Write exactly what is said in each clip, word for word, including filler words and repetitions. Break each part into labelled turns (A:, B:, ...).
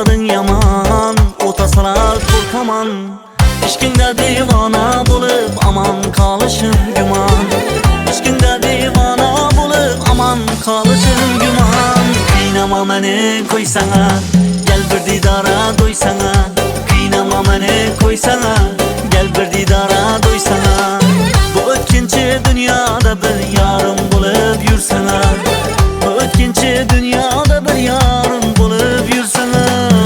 A: ahvolin yaman, o'tasalar qo'rqaman. Ishqingda devona bo'lib aman qolishim gumon. Ishqingda devona bo'lib aman qolishim gumon. Qiynama meni qo'ysana, gel bir didora do'ysana. Qiynama meni qo'ysana, gel bir didora do'ysana. Bu o'tkinchi dunyoda bir yarim bo'lib yursana. Bu o'tkinchi dunyoda bir yarim bo'lib yursana.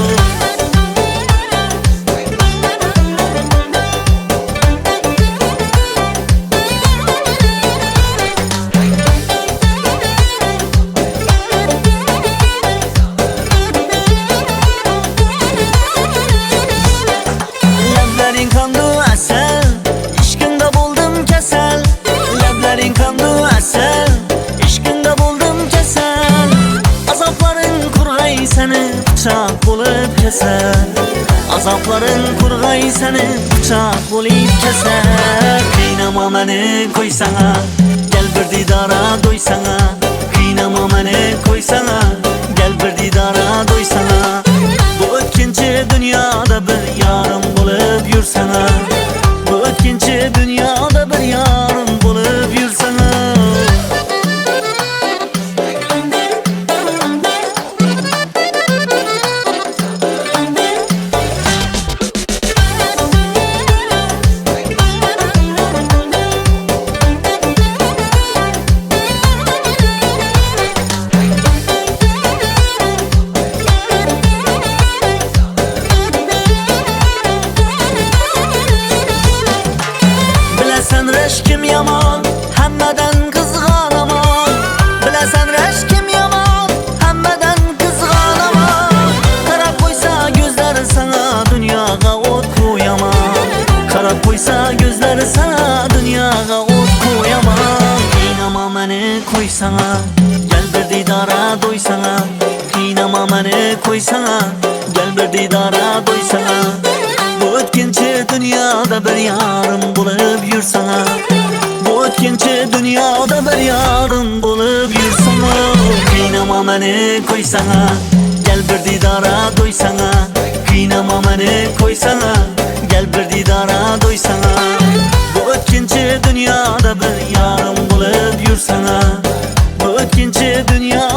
A: Lablaring qandu asal, ishqingda bo'ldim kasal. Lablaring qandu asal, ishqingda bo'ldim kasal. Azoblaring qurg'ay seni pichoq bo'lib kasal. Azoblaring qurg'ay seni pichoq bo'lib kasal. Qiynama meni qo'ysana, gel bir didora do'ysana. Qiynama meni qo'ysana, gel bir didora do'ysana. Bu o'tkinchi dunyoda bir yarim bo'lib yursana. Bu o'tkinchi dunyoda bir yarim bo'lib yursana. Bilasan rashkim yomon, hammadan qizg'anaman. Bilasan rashkim yomon, hammadan qizg'anaman. Qarab qo'ysa ko'zlari sana dunyoga o't qo'yaman. Qarab qo'ysa ko'zlari sana dunyoga o't qo'yaman. Qiynama meni qo'ysana, gel bir didora do'ysana. Qiynama meni qo'ysana, gel bir didora do'ysana. Bu o'tkinchi dunyoda bir yarim bo'lib yursana. Bu o'tkinchi dunyoda bir yarim bo'lib yursana. Qiynama meni qo'ysana, gel bir didora do'ysana. Qiynama meni qo'ysana, gel bir didora do'ysana. Bu o'tkinchi dunyoda bir yarim bo'lib yursana. Bu o'tkinchi dunyoda